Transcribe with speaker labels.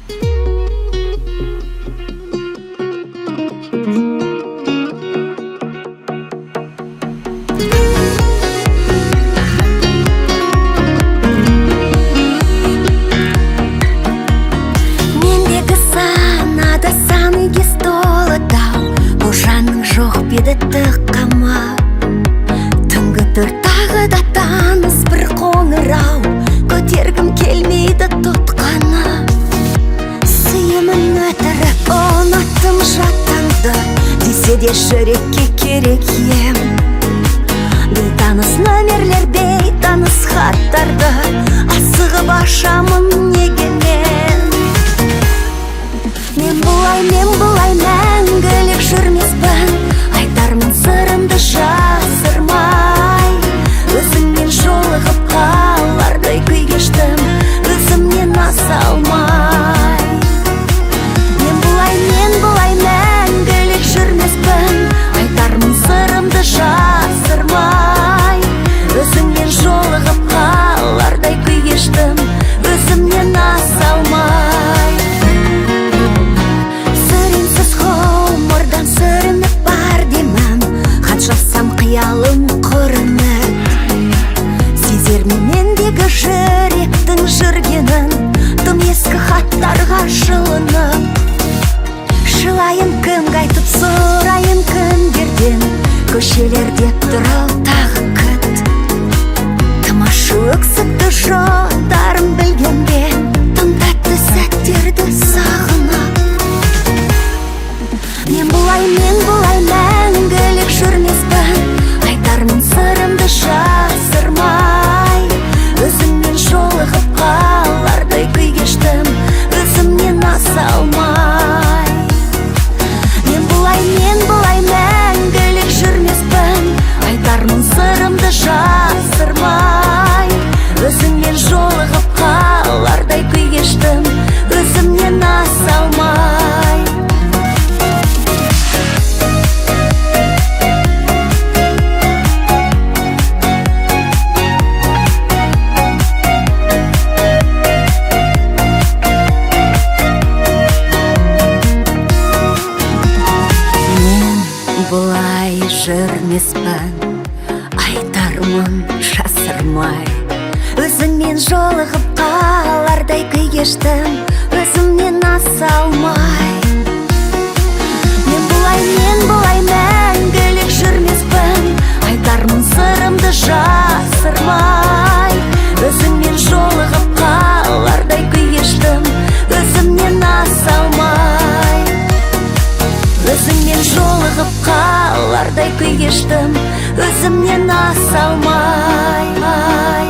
Speaker 1: Тыққама түнгі тағы да таныс бір қоңырау, көтергім келмейді тұтқаны. Сүйемін өтірік ұнаттым жаттанды, десе де жүрекке керек ем. Бейтаныс нөмерлер, бейтаныс хаттарды асығып ашамын неге мен? Мен бұлай мәңгілік жүрмеспін, айтармын сырымды жасырмай. Өзіңмен жолығып қалардай күй кештім, өзімнен аса алмай. Мен бұлай мәңгілік жүрмеспін, айтармын сырымды жасырмай. Өзіңмен жолығып қалардай күй кештім, өзімнен аса алмай. Қиялым құрынып, сезермен мендегі жүректің жүргенін, тым ескі хаттарға жылынып. Жылайын кімге айтып, сұрайын кімдерден, көшелерде тұрал тағы күт. Тым ашу өксікті жолдарын білгенмен, тым тәтті сәттерді сағынып. Мен бұлай мәңгілік жүрмеспін, айтармын сырымды жасырмай. Өзіңмен жолығып қалардай күй кештім, өзімнен аса алмай. Мен бұлай мәңгілік жүрмеспін, айтармын сырымды жасырмай. Өзіңмен жолығып қалардай күй кештім, өзімнен аса алмай. Бұлай жүрмеспін, айтармын жасырмай. Өзіңмен жолығып қалардай күй кештім, өзімнен аса алмай. Мен бұлай мәңгілік жүрмеспін, айтармын сырымды жасырмай. Өзіңмен жолығып қалардай күй кештім, өзімнен аса алмай. Өзіңмен жолығып қалардай күй кештім, өзімнен аса алмай.